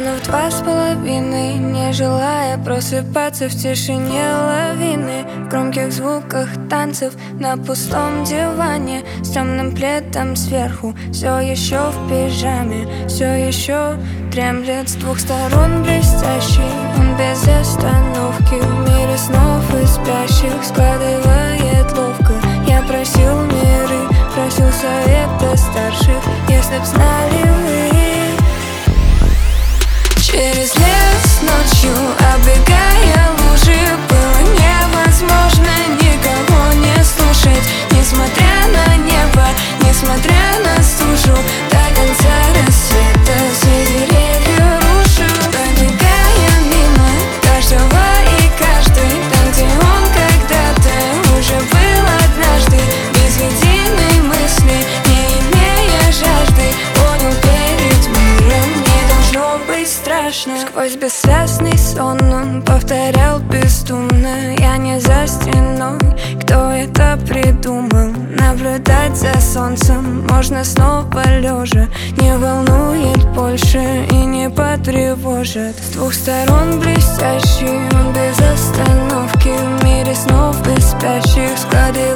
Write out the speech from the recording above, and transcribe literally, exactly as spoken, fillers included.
Ровно в два с половиной, не желая просыпаться в тишине лавины, в громких звуках танцев на пустом диване, с темным пледом сверху, все еще в пижаме, все еще дремлет с двух сторон блестящий. Он без остановки в мире снов и спящих складывает ловко. Я просил миры, просил совета старших, если б знали вы. Через лес ночью, оббегая лужи, было невозможно никого не слушать. Несмотря на небо, несмотря на сушу, до конца рассвета среди деревьев рушу. Пробегая мимо каждого и каждый, там, где он когда-то уже был однажды, без единой мысли, не имея жажды, понял, перед миром не должно быть страшно. Сквозь бессвязный сон он повторял бездумно: я не за стеной, кто это придумал? Наблюдать за солнцем можно снова лежа, не волнует больше и не потревожит. С двух сторон блестящий, он без остановки в мире снов и спящих складывает